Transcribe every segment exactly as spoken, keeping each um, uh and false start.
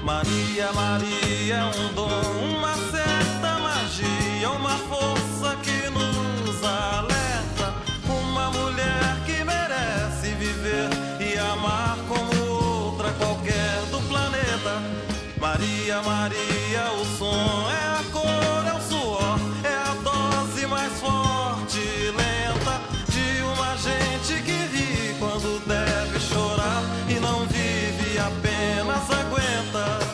Maria, Maria é um dom, uma certa magia, uma força que nos alerta. Uma mulher que merece viver e amar como outra qualquer do planeta. Maria, Maria, o som é a cor, é o suor, é a dose mais forte e lenta de uma gente que ri quando deve chorar e não vive, apenas aguenta.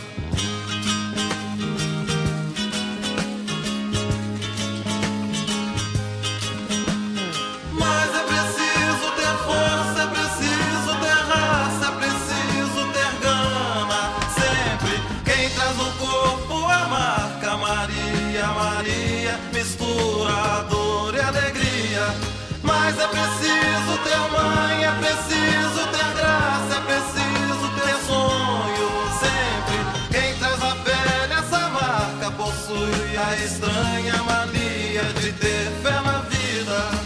Mas é preciso ter força, é preciso ter raça, é preciso ter gana. Sempre quem traz no corpo a marca Maria, Maria, mistura a dor e a alegria. Mas é preciso ter mãe, é preciso ter graça, é preciso ter sonho. Sempre quem traz na pele essa marca possui a estranha mania de ter fé na vida.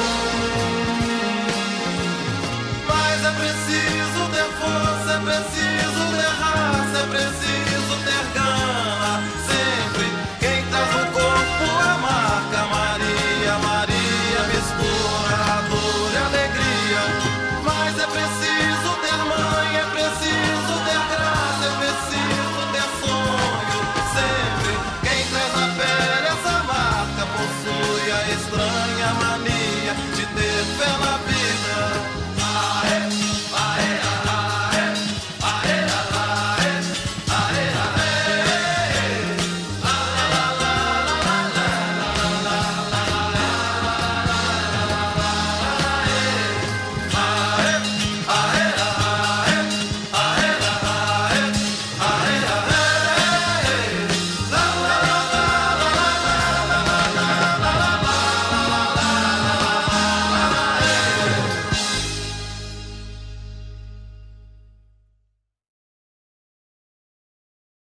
Preciso ter força, é preciso